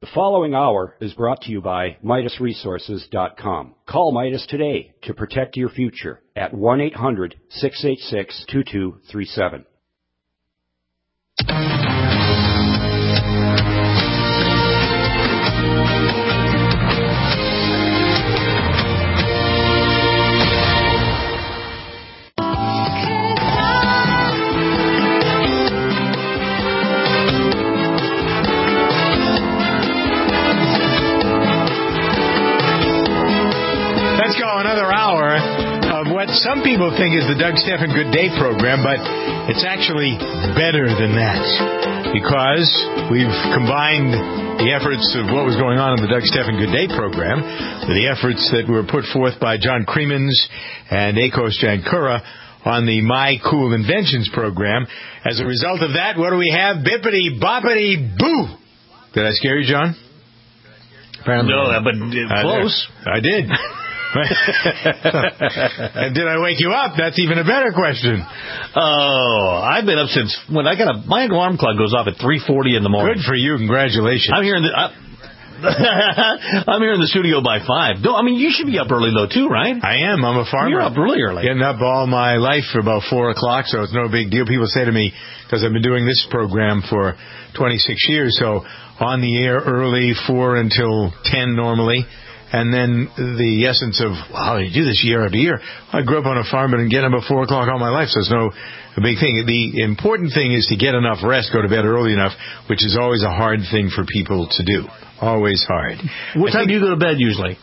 The following hour is brought to you by MidasResources.com. Call Midas today to protect your future at 1-800-686-2237. Some people think is the Doug Stephan Good Day program, but it's actually better than that because we've combined the efforts of what was going on in the Doug Stephan Good Day program with the efforts that were put forth by John Cremins and Akos Jankura on the My Cool Inventions program. As a result of that, what do we have? Bippity boppity boo! Did I scare you, John? Apparently. No, but close. I did. And did I wake you up? That's even a better question. Oh, I've been up since when my alarm clock goes off at 3:40 in the morning. Good for you. Congratulations. I'm here in the studio by 5. You should be up early though too, right? I am. I'm a farmer. You're up really early. Getting up all my life for about 4 o'clock, so it's no big deal. People say to me, because I've been doing this program for 26 years, so on the air early, 4 until 10 normally. And then the essence of, wow, you do this year after year. I grew up on a farm and getting up at 4 o'clock all my life, so it's no big thing. The important thing is to get enough rest, go to bed early enough, which is always a hard thing for people to do. Always hard. What time do you go to bed usually?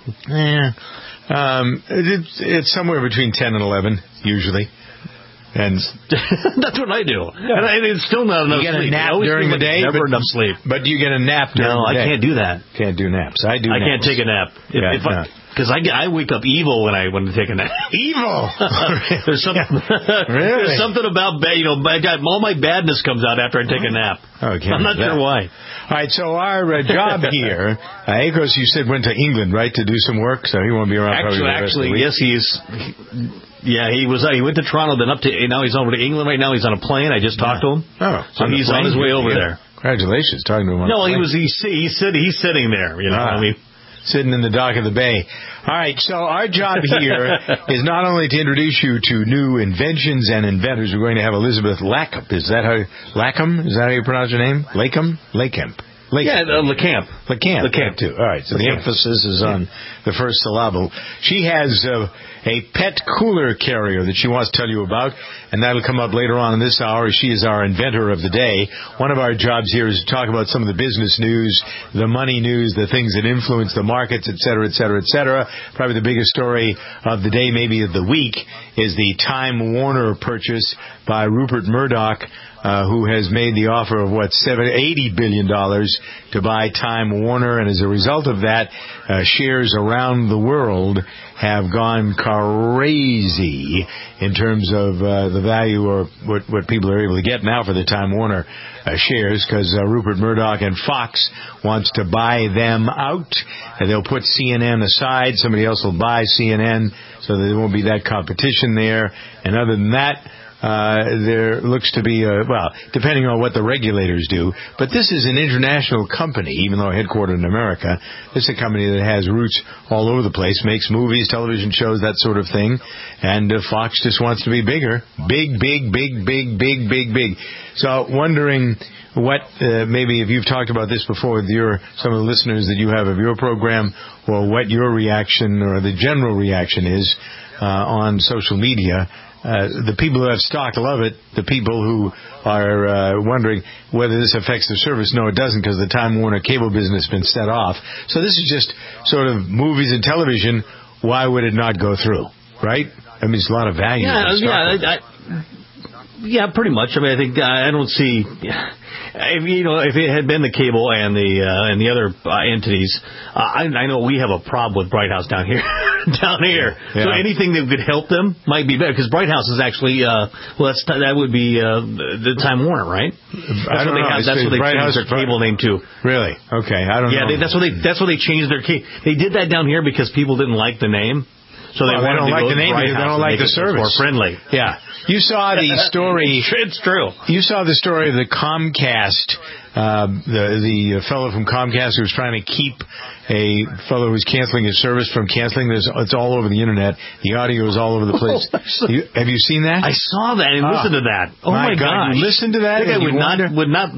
It's somewhere between 10 and 11, usually. And that's what I do. And it's still not enough sleep. You get a nap during the day? Never enough sleep. But you get a nap during the day? No, I can't do that. Can't do naps. I do naps. I can't take a nap. Because I wake up evil when I want to take a nap. Evil? There's something about bad. All my badness comes out after I take a nap. Okay, I'm not sure why. All right, so our job here, Akos, you said went to England, right, to do some work, so he won't be around probably the rest of the week. Yes, he is. Yeah, he went to Toronto, then now he's over to England right now. He's on a plane. I just talked to him. Oh, so he's on his way over there. Congratulations, talking to him on the plane. He's sitting there, sitting in the dock of the bay. All right, so our job here is not only to introduce you to new inventions and inventors. We're going to have Elizabeth Lackamp. Is that how you pronounce her name? Lackamp? Yeah, LeCamp. LeCamp, too. All right, so the emphasis is on the first syllable. She has a pet cooler carrier that she wants to tell you about, and that'll come up later on in this hour. She is our inventor of the day. One of our jobs here is to talk about some of the business news, the money news, the things that influence the markets, et cetera, et cetera, et cetera. Probably the biggest story of the day, maybe of the week, is the Time Warner purchase by Rupert Murdoch, who has made the offer of, $80 billion to buy Time Warner. And as a result of that, shares around the world have gone crazy in terms of the value or what people are able to get now for the Time Warner shares, because Rupert Murdoch and Fox wants to buy them out. And they'll put CNN aside. Somebody else will buy CNN, so there won't be that competition there. And other than that, there looks to be, depending on what the regulators do, but this is an international company, even though headquartered in America. This is a company that has roots all over the place, makes movies, television shows, that sort of thing, and Fox just wants to be bigger. Big. So wondering what, maybe if you've talked about this before with some of the listeners that you have of your program, or what your reaction or the general reaction is on social media. The people who have stock love it. The people who are wondering whether this affects their service, no, it doesn't, because the Time Warner cable business has been set off. So this is just sort of movies and television. Why would it not go through, right? I mean, it's a lot of value. Yeah, pretty much. I think I don't see. If it had been the cable and the other entities, I know we have a problem with Bright House down here. Yeah. So anything that could help them might be better, because Bright House is actually that would be the Time Warner, right? That's what they changed their cable name to. Really? Okay, I don't know. Yeah, that's what they changed their cable. They did that down here because people didn't like the name. So they don't like the name because they don't like the service. More friendly. Yeah. You saw the story. It's true. You saw the story of the Comcast the fellow from Comcast who was trying to keep a fellow who was canceling his service from canceling. It's all over the internet. The audio is all over the place. Have you seen that? I saw that and listened to that. Oh my God! You listened to that? I would not.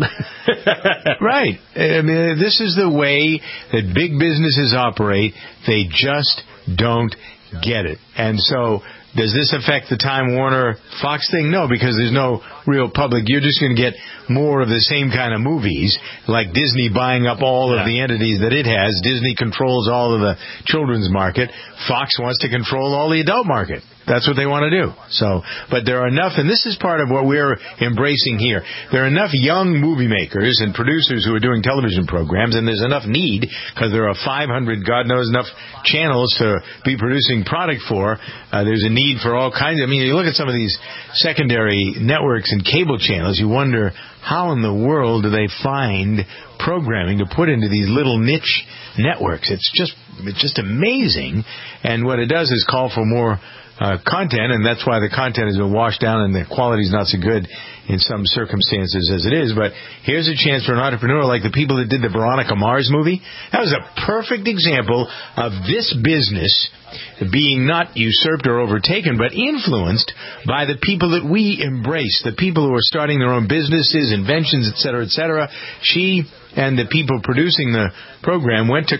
Right. I mean, this is the way that big businesses operate. They just don't get it. And so, does this affect the Time Warner Fox thing? No, because there's no real public. You're just going to get more of the same kind of movies, like Disney buying up all of the entities that it has. Disney controls all of the children's market. Fox wants to control all the adult market. That's what they want to do. So, but there are enough, and this is part of what we're embracing here. There are enough young movie makers and producers who are doing television programs, and there's enough need, because there are 500, God knows, enough channels to be producing product for. There's a need for all kinds. I mean, you look at some of these secondary networks and cable channels, you wonder, how in the world do they find programming to put into these little niche networks? It's just amazing. And what it does is call for more content, and that's why the content has been washed down and the quality is not so good in some circumstances as it is. But here's a chance for an entrepreneur like the people that did the Veronica Mars movie. That was a perfect example of this business being not usurped or overtaken, but influenced by the people that we embrace, the people who are starting their own businesses, inventions, et cetera, et cetera. She and the people producing the program went to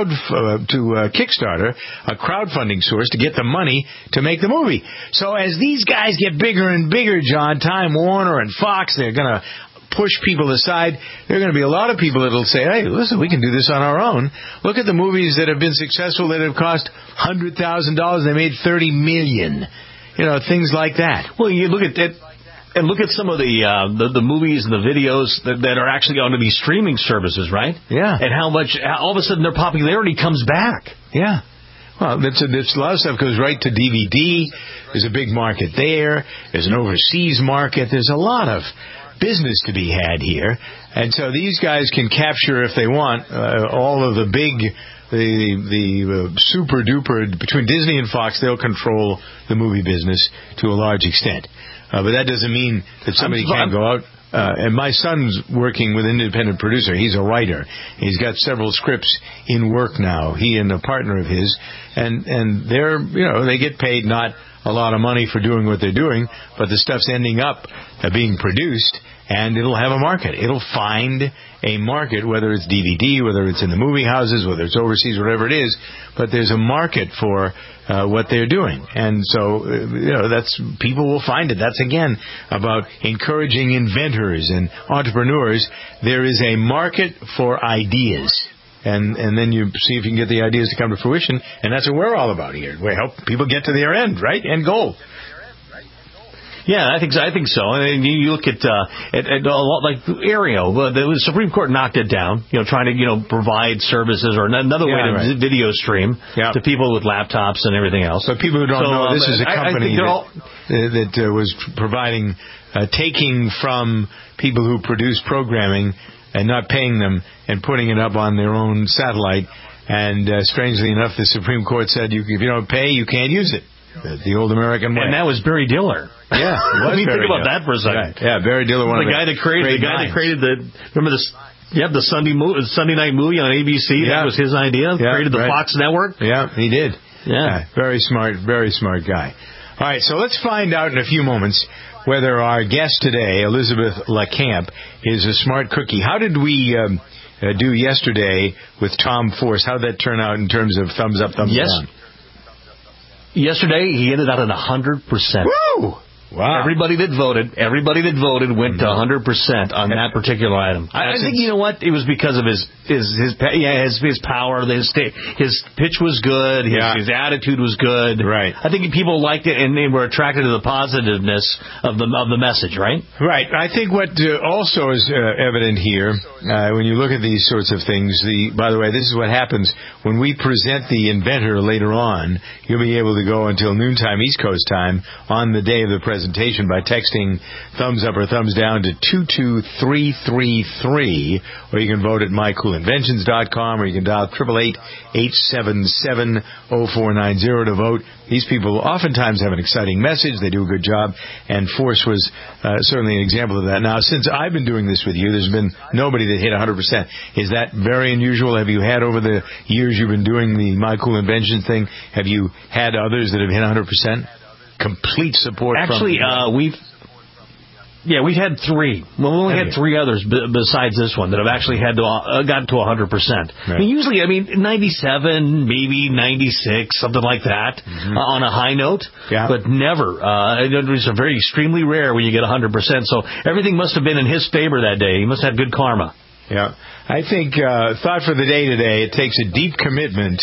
Kickstarter, a crowdfunding source, to get the money to make the movie. So as these guys get bigger and bigger, John, Time Warner and Fox, they're going to push people aside. There are going to be a lot of people that will say, hey, listen, we can do this on our own. Look at the movies that have been successful that have cost $100,000. They made $30 million. You know, things like that. Well, you look at that. And look at some of the movies and the videos that are actually on these streaming services, right? Yeah. And how all of a sudden their popularity comes back. Yeah. Well, there's a lot of stuff goes right to DVD. There's a big market there. There's an overseas market. There's a lot of business to be had here. And so these guys can capture, if they want, all of the big, the super duper, between Disney and Fox, they'll control the movie business to a large extent. But that doesn't mean that somebody can't go out. And my son's working with an independent producer. He's a writer. He's got several scripts in work now, he and a partner of his. And they're, they get paid not a lot of money for doing what they're doing, but the stuff's ending up being produced, and it'll have a market. It'll find a market, whether it's DVD, whether it's in the movie houses, whether it's overseas, whatever it is. But there's a market for what they're doing. And so, that's, people will find it. That's, again, about encouraging inventors and entrepreneurs. There is a market for ideas. And then you see if you can get the ideas to come to fruition. And that's what we're all about here. We help people get to their end, right? End goal. Yeah, I think so. And you look at a lot like Aereo. The Supreme Court knocked it down, trying to provide services or another way to video stream to people with laptops and everything else. But people who don't know, this is a company that was providing, taking from people who produce programming and not paying them and putting it up on their own satellite. And strangely enough, the Supreme Court said if you don't pay, you can't use it. The old American way. And that was Barry Diller. Yeah, let me think about that for a second. Yeah, Barry Diller, the guy that created remember this? The Sunday night movie on ABC. Yeah. That was his idea. Yeah, created the Fox network. Yeah, he did. Yeah, very smart guy. All right, so let's find out in a few moments whether our guest today, Elizabeth LaCamp, is a smart cookie. How did we do yesterday with Tom Force? How did that turn out in terms of thumbs up, thumbs down? Yesterday, he ended out at 100%. Woo! Wow. Everybody that voted went to 100% on that particular item. I think, you know what? It was because of his power. His pitch was good. His attitude was good. Right. I think people liked it and they were attracted to the positiveness of the message, right? Right. I think what also is evident here, when you look at these sorts of things, by the way, this is what happens when we present the inventor later on. You'll be able to go until noontime East Coast time on the day of the presentation presentation by texting thumbs up or thumbs down to 22333, or you can vote at mycoolinventions.com, or you can dial 888-877-0490 to vote. These people oftentimes have an exciting message. They do a good job, and Force was certainly an example of that. Now, since I've been doing this with you, there's been nobody that hit 100%. Is that very unusual? Have you had, over the years you've been doing the My Cool Inventions thing, have you had others that have hit 100%? Complete support. Actually, we've had three. Well, we only had three others besides this one that have actually had to gotten to 100%. Right. I mean, usually, 97, maybe 96, something like that, on a high note. Yeah. But never. It's a very extremely rare when you get 100%. So everything must have been in his favor that day. He must have good karma. Yeah. I think thought for the day today, it takes a deep commitment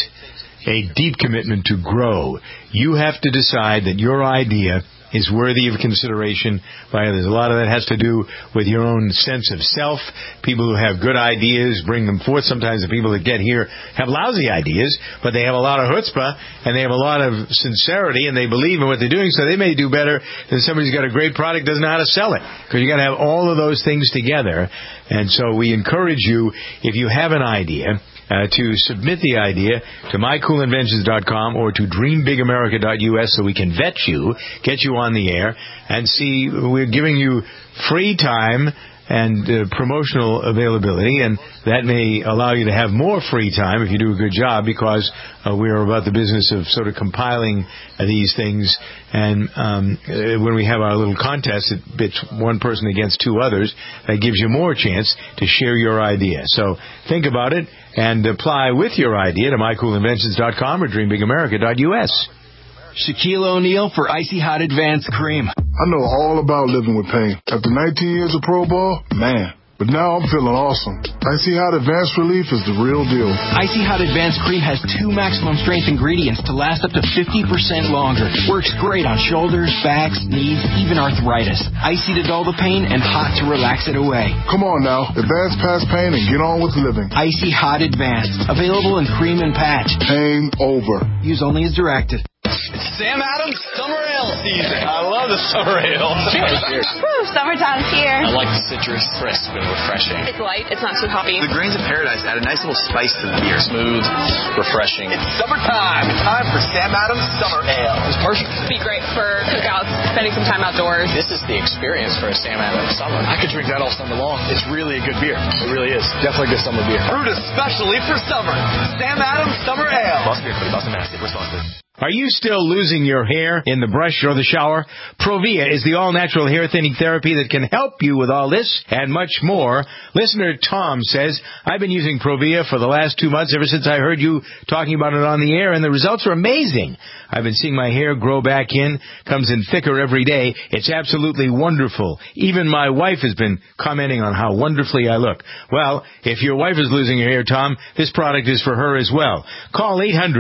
to grow. You have to decide that your idea is worthy of consideration by others. A lot of that has to do with your own sense of self. People who have good ideas bring them forth. Sometimes the people that get here have lousy ideas, but they have a lot of chutzpah, and they have a lot of sincerity, and they believe in what they're doing, so they may do better than somebody who's got a great product, doesn't know how to sell it. Because you got to have all of those things together. And so we encourage you, if you have an idea, to submit the idea to mycoolinventions.com or to dreambigamerica.us so we can vet you, get you on the air, and see. We're giving you free time and promotional availability, and that may allow you to have more free time if you do a good job, because we are about the business of sort of compiling these things. And when we have our little contest, it bits one person against two others. That gives you more chance to share your idea. So think about it and apply with your idea to mycoolinventions.com or dreambigamerica.us. Shaquille O'Neal for Icy Hot Advanced Cream. I know all about living with pain. After 19 years of pro ball, man. But now I'm feeling awesome. Icy Hot Advanced Relief is the real deal. Icy Hot Advanced Cream has 2 maximum strength ingredients to last up to 50% longer. Works great on shoulders, backs, knees, even arthritis. Icy to dull the pain and hot to relax it away. Come on now. Advance past pain and get on with living. Icy Hot Advanced. Available in cream and patch. Pain over. Use only as directed. It's Sam Adams Summer Ale season. I love the summer ale. Cheers. Woo, summertime's here. I like the citrus, crisp and refreshing. It's light. It's not too hoppy. The grains of paradise add a nice little spice to the beer. Smooth, refreshing. It's summertime. It's time for Sam Adams Summer Ale. It's perfect. It'd be great for cookouts, spending some time outdoors. This is the experience for a Sam Adams summer. I could drink that all summer long. It's really a good beer. It really is. Definitely a good summer beer. Brewed especially for summer. Sam Adams Summer Ale. Boston Beer Company, Boston, Mass. Responsibly. Are you still losing your hair in the brush or the shower? Provia is the all-natural hair thinning therapy that can help you with all this and much more. Listener Tom says, I've been using Provia for the last 2 months ever since I heard you talking about it on the air, and the results are amazing. I've been seeing my hair grow back in, comes in thicker every day. It's absolutely wonderful. Even my wife has been commenting on how wonderfully I look. Well, if your wife is losing her hair, Tom, this product is for her as well. Call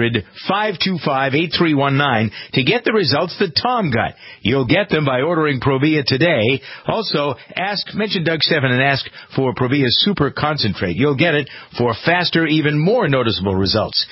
800-525-8319 to get the results that Tom got. You'll get them by ordering Provia today. Also, mention Doug Stephan and ask for Provia Super Concentrate. You'll get it for faster, even more noticeable results.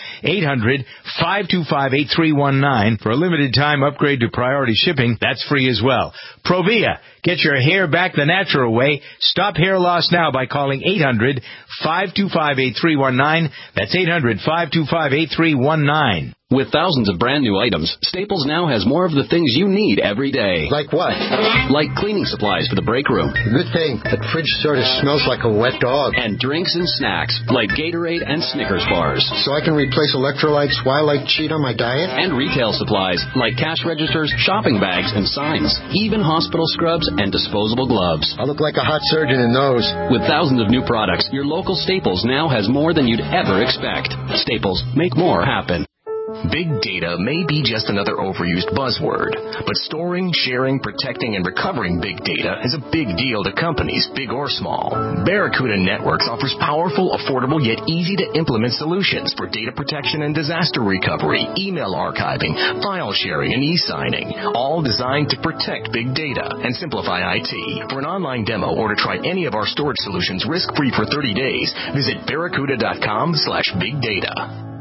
800-525-8319 for a limited time upgrade to priority shipping. That's free as well. Provia. Get your hair back the natural way. Stop hair loss now by calling 800-525-8319. That's 800-525-8319. With thousands of brand new items, Staples now has more of the things you need every day. Like what? Like cleaning supplies for the break room. Good thing. That fridge sort of smells like a wet dog. And drinks and snacks like Gatorade and Snickers bars. So I can replace electrolytes while I cheat on my diet? And retail supplies like cash registers, shopping bags, and signs. Even hospital scrubs and disposable gloves. I look like a hot surgeon in those. With thousands of new products, your local Staples now has more than you'd ever expect. Staples, make more happen. Big data may be just another overused buzzword, but storing, sharing, protecting, and recovering big data is a big deal to companies, big or small. Barracuda Networks offers powerful, affordable, yet easy-to-implement solutions for data protection and disaster recovery, email archiving, file sharing, and e-signing, all designed to protect big data and simplify IT. For an online demo or to try any of our storage solutions risk-free for 30 days, visit barracuda.com/bigdata.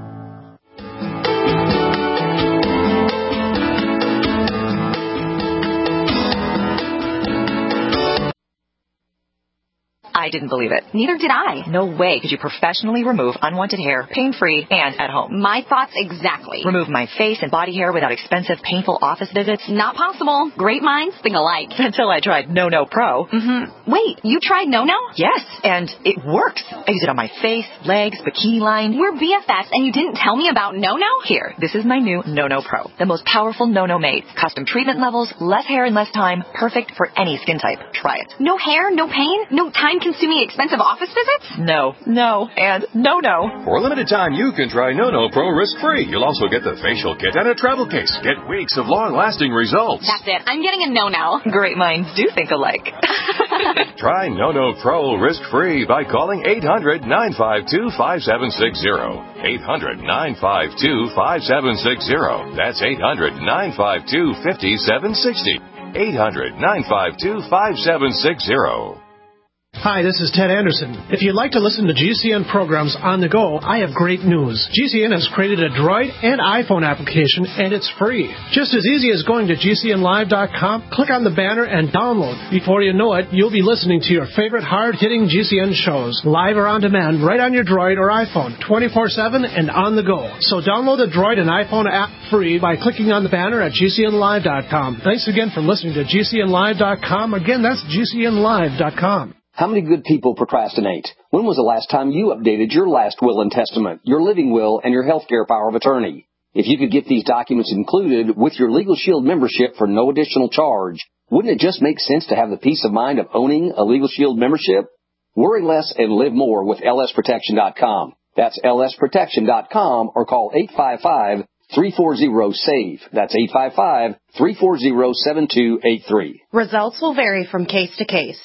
I didn't believe it. Neither did I. No way could you professionally remove unwanted hair, pain-free, and at home. My thoughts exactly. Remove my face and body hair without expensive, painful office visits? Not possible. Great minds think alike. Until I tried No Pro. Mm-hmm. Wait, you tried No? Yes, and it works. I use it on my face, legs, bikini line. We're BFFs, and you didn't tell me about No? Here, this is my new No Pro. The most powerful No made. Custom treatment levels, less hair in less time, perfect for any skin type. Try it. No hair, no pain, no time-consuming expensive office visits? No, and no. For a limited time, you can try No Pro risk-free. You'll also get the facial kit and a travel case. Get weeks of long-lasting results. That's it. I'm getting a No. Great minds do think alike. Try No Pro risk-free by calling 800-952-5760. 800-952-5760. That's 800-952-5760. 800-952-5760. Hi, this is Ted Anderson. If you'd like to listen to GCN programs on the go, I have great news. GCN has created a Droid and iPhone application, and it's free. Just as easy as going to GCNlive.com, click on the banner, and download. Before you know it, you'll be listening to your favorite hard-hitting GCN shows, live or on demand, right on your Droid or iPhone, 24/7 and on the go. So download the Droid and iPhone app free by clicking on the banner at GCNlive.com. Thanks again for listening to GCNlive.com. Again, that's GCNlive.com. How many good people procrastinate? When was the last time you updated your last will and testament, your living will, and your healthcare power of attorney? If you could get these documents included with your Legal Shield membership for no additional charge, wouldn't it just make sense to have the peace of mind of owning a Legal Shield membership? Worry less and live more with lsprotection.com. That's lsprotection.com or call 855-340-SAVE. That's 855-340-7283. Results will vary from case to case.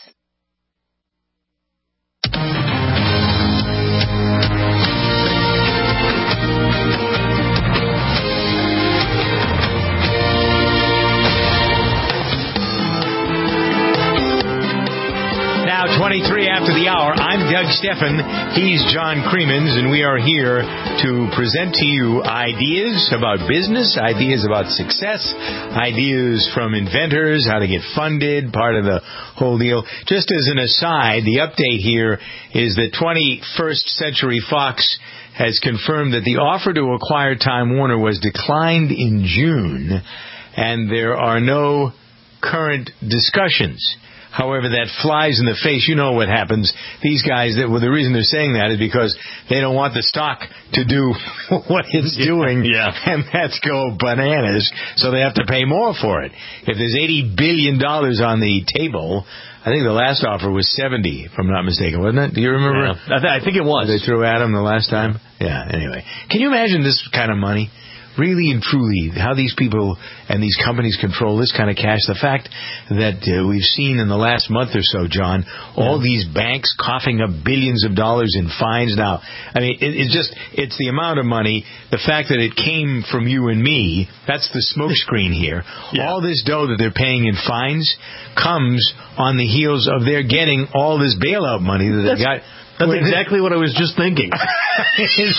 Now, 23 after the hour, I'm Doug Steffen, he's John Creemans, and we are here to present to you ideas about business, ideas about success, ideas from inventors, how to get funded, part of the whole deal. Just as an aside, the update here is that 21st Century Fox has confirmed that the offer to acquire Time Warner was declined in June, and there are no current discussions. However, that flies in the face. You know what happens. These guys, the reason they're saying that is because they don't want the stock to do what it's doing. Yeah. And that's go bananas. So they have to pay more for it. If there's $80 billion on the table, I think the last offer was 70, if I'm not mistaken, wasn't it? Do you remember? Yeah, I think it was. They threw at him the last time? Yeah, anyway. Can you imagine this kind of money? Really and truly, how these people and these companies control this kind of cash. The fact that we've seen in the last month or so, John, all these banks coughing up billions of dollars in fines now. I mean, it's the amount of money, the fact that it came from you and me, that's the smokescreen here. Yeah. All this dough that they're paying in fines comes on the heels of their getting all this bailout money that they got. That's exactly what I was just thinking. It's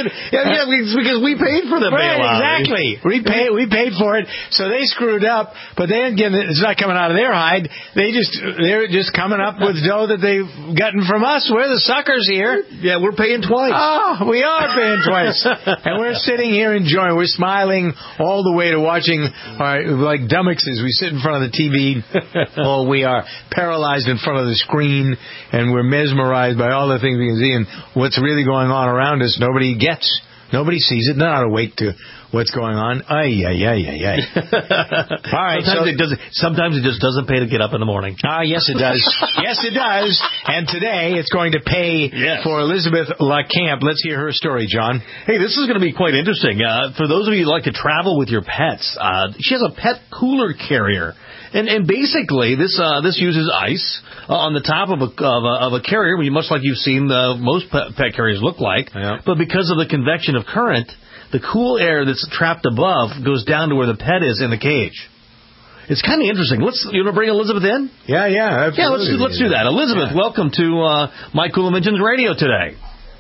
because we paid for the bailout. Exactly. We paid for it, so they screwed up. But then again, it's not coming out of their hide. They're just coming up with dough that they've gotten from us. We're the suckers here. Yeah, we're paying twice. Oh, we are paying twice, and we're sitting here enjoying. We're smiling all the way to watching, like dummixes. We sit in front of the TV. Oh, we are paralyzed in front of the screen, and we're mesmerized by all the things we can see, and what's really going on around us, nobody gets. Nobody sees it. They're not awake to what's going on. All right. Sometimes it just doesn't pay to get up in the morning. Yes, it does. Yes, it does. And today it's going to pay for Elizabeth LaCamp. Let's hear her story, John. Hey, this is going to be quite interesting. For those of you who like to travel with your pets, she has a pet cooler carrier. And basically, this uses ice on the top of a carrier, much like you've seen most pet carriers look like. Yeah. But because of the convection of current, the cool air that's trapped above goes down to where the pet is in the cage. It's kind of interesting. You want to bring Elizabeth in? Yeah, absolutely. Yeah, let's do that. Elizabeth, welcome to My Cool Inventions Radio today.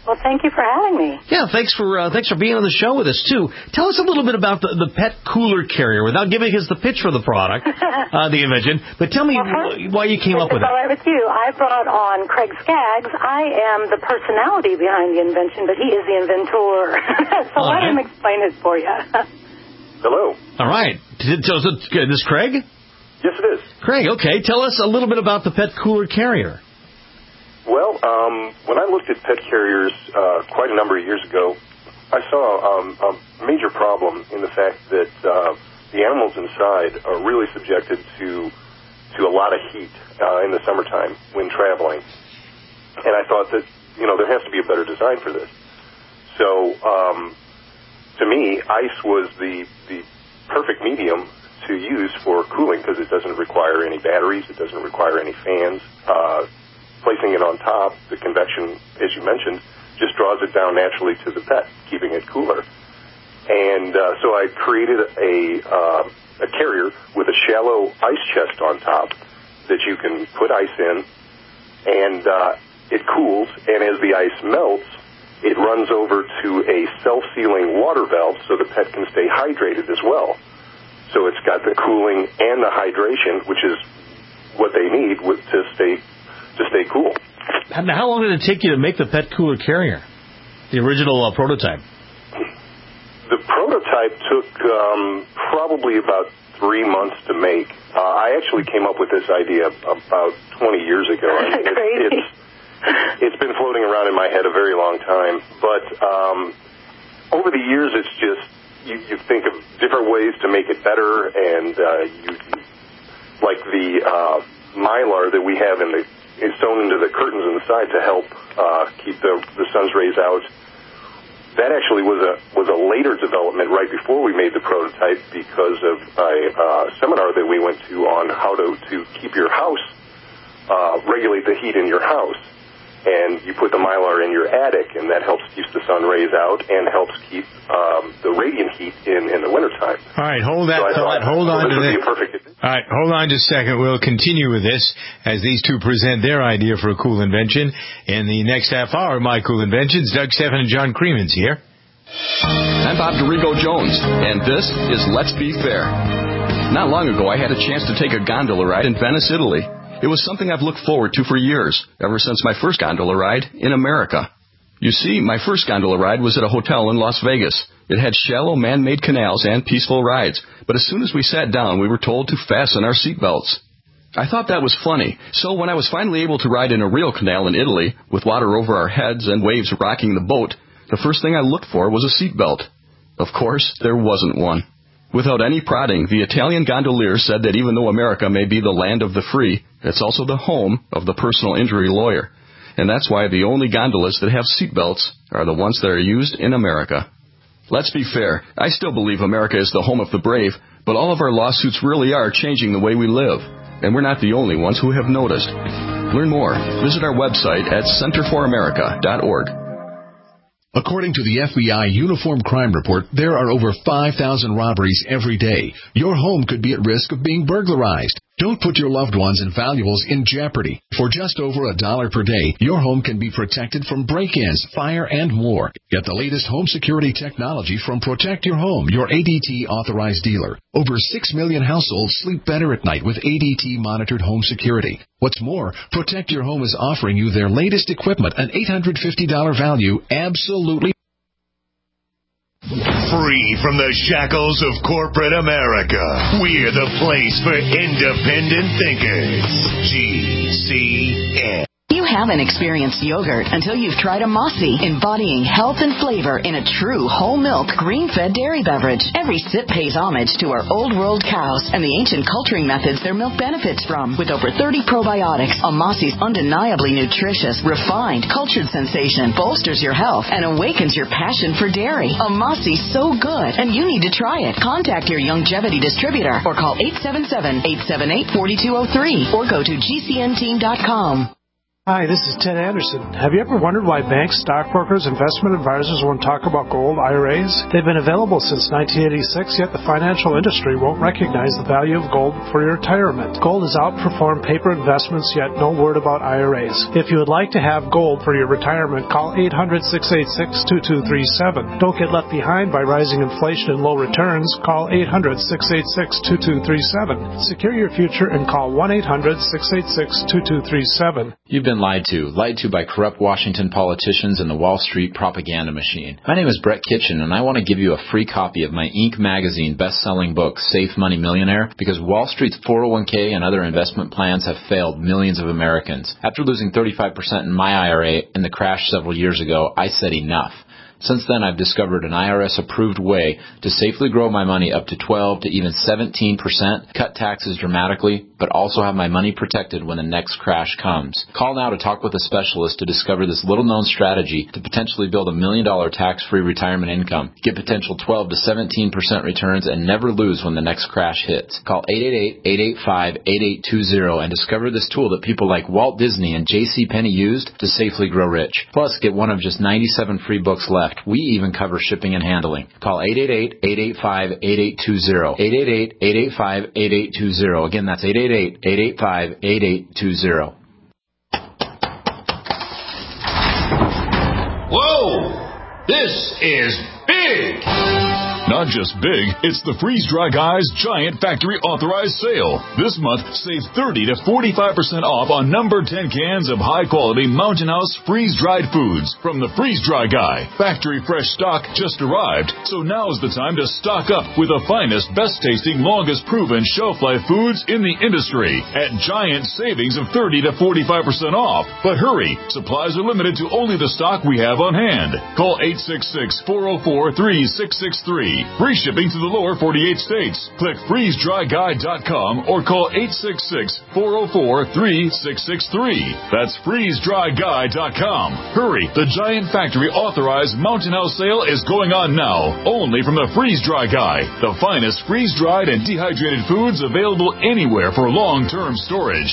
Well, thank you for having me. Yeah, thanks for being on the show with us, too. Tell us a little bit about the pet cooler carrier, without giving us the pitch for the product, the invention. But tell me why you came up with it. All right with you. I brought on Craig Skaggs. I am the personality behind the invention, but he is the inventor. So let him explain it for you. Hello. All right. Is this Craig? Yes, it is. Craig, okay. Tell us a little bit about the pet cooler carrier. Well, when I looked at pet carriers quite a number of years ago, I saw a major problem in the fact that the animals inside are really subjected to a lot of heat in the summertime when traveling. And I thought that, there has to be a better design for this. So, to me, ice was the perfect medium to use for cooling because it doesn't require any batteries, it doesn't require any fans. Placing it on top, the convection, as you mentioned, just draws it down naturally to the pet, keeping it cooler. And so I created a carrier with a shallow ice chest on top that you can put ice in, and it cools, and as the ice melts, it runs over to a self-sealing water valve so the pet can stay hydrated as well. So it's got the cooling and the hydration, which is what they need to stay cool. Now, how long did it take you to make the pet cooler carrier, the original prototype? The prototype took probably about 3 months to make. I actually came up with this idea about 20 years ago. It's been floating around in my head a very long time. But over the years, it's just you think of different ways to make it better, and like the mylar that we have is sewn into the curtains on the side to help keep the sun's rays out. That actually was a later development right before we made the prototype because of a seminar that we went to on how to keep your house, regulate the heat in your house. And you put the mylar in your attic, and that helps keep the sun rays out and helps keep the radiant heat in the wintertime. All right, hold on to that. All right, hold on just a second. We'll continue with this as these two present their idea for a cool invention. In the next half hour, My Cool Inventions, Doug Stephan and John Creemans here. I'm Bob DeRigo Jones, and this is Let's Be Fair. Not long ago, I had a chance to take a gondola ride in Venice, Italy. It was something I've looked forward to for years, ever since my first gondola ride in America. You see, my first gondola ride was at a hotel in Las Vegas. It had shallow man-made canals and peaceful rides, but as soon as we sat down, we were told to fasten our seatbelts. I thought that was funny, so when I was finally able to ride in a real canal in Italy, with water over our heads and waves rocking the boat, the first thing I looked for was a seatbelt. Of course, there wasn't one. Without any prodding, the Italian gondolier said that even though America may be the land of the free, it's also the home of the personal injury lawyer. And that's why the only gondolas that have seatbelts are the ones that are used in America. Let's be fair. I still believe America is the home of the brave, but all of our lawsuits really are changing the way we live. And we're not the only ones who have noticed. Learn more. Visit our website at centerforamerica.org. According to the FBI Uniform Crime Report, there are over 5,000 robberies every day. Your home could be at risk of being burglarized. Don't put your loved ones and valuables in jeopardy. For just over $1 per day, your home can be protected from break-ins, fire, and more. Get the latest home security technology from Protect Your Home, your ADT authorized dealer. Over 6 million households sleep better at night with ADT monitored home security. What's more, Protect Your Home is offering you their latest equipment, an $850 value, absolutely free from the shackles of corporate America. We're the place for independent thinkers. GCN. You haven't experienced yogurt until you've tried a Mossy, embodying health and flavor in a true whole milk, green-fed dairy beverage. Every sip pays homage to our old world cows and the ancient culturing methods their milk benefits from. With over 30 probiotics, a Mossy's undeniably nutritious, refined, cultured sensation bolsters your health and awakens your passion for dairy. A Mossy's so good, and you need to try it. Contact your Youngevity distributor or call 877-878-4203 or go to GCNteam.com. Hi, this is Ted Anderson. Have you ever wondered why banks, stockbrokers, investment advisors won't talk about gold IRAs? They've been available since 1986, yet the financial industry won't recognize the value of gold for your retirement. Gold has outperformed paper investments, yet no word about IRAs. If you would like to have gold for your retirement, call 800-686-2237. Don't get left behind by rising inflation and low returns. Call 800-686-2237. Secure your future and call 1-800-686-2237. You've been lied to by corrupt Washington politicians and the Wall Street propaganda machine. My name is Brett Kitchen, and I want to give you a free copy of my Inc. magazine best-selling book, Safe Money Millionaire, because Wall Street's 401k and other investment plans have failed millions of Americans. After losing 35% in my IRA in the crash several years ago, I said enough. Since then, I've discovered an IRS-approved way to safely grow my money up to 12 to even 17%, cut taxes dramatically, but also have my money protected when the next crash comes. Call now to talk with a specialist to discover this little-known strategy to potentially build $1 million tax-free retirement income. Get potential 12 to 17% returns and never lose when the next crash hits. Call 888-885-8820 and discover this tool that people like Walt Disney and J.C. Penney used to safely grow rich. Plus, get one of just 97 free books left. We even cover shipping and handling. Call 888-885-8820. 888-885-8820. Again, that's 888-885-8820. Whoa! This is big! Not just big, it's the Freeze Dry Guy's Giant Factory Authorized Sale. This month, save 30 to 45% off on number 10 cans of high-quality Mountain House freeze-dried foods from the Freeze Dry Guy. Factory fresh stock just arrived, so now's the time to stock up with the finest, best-tasting, longest-proven shelf-life foods in the industry at giant savings of 30 to 45% off. But hurry, supplies are limited to only the stock we have on hand. Call 866-404-3663. Free shipping to the lower 48 states. Click freezedryguy.com or call 866-404-3663. That's freezedryguy.com. Hurry, the Giant Factory Authorized Mountain House Sale is going on now, only from the Freeze Dry Guy, the finest freeze-dried and dehydrated foods available anywhere for long-term storage.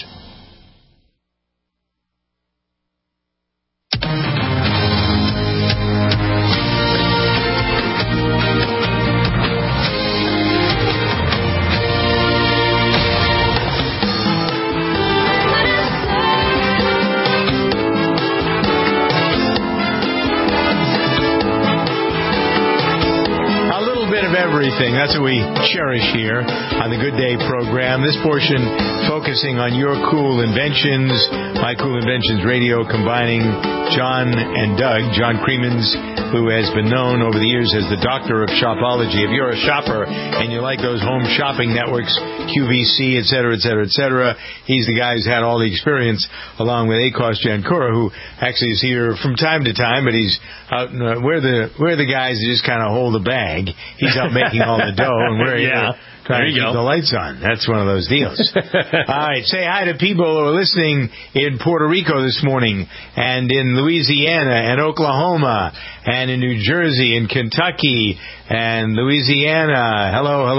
Everything. That's what we cherish here on the Good Day program. This portion focusing on your cool inventions, My Cool Inventions Radio, combining John and Doug. John Creemans, who has been known over the years as the doctor of shopology. If you're a shopper and you like those home shopping networks, QVC, et cetera, he's the guy who's had all the experience, along with Akos Jankura, who actually is here from time to time, but he's out. We're the guys that just kind of hold the bag. He's out making all the dough, and we're here trying to keep the lights on. That's one of those deals. All right, say hi to people who are listening in Puerto Rico this morning, and in Louisiana, and Oklahoma, and in New Jersey, and Kentucky, and Louisiana.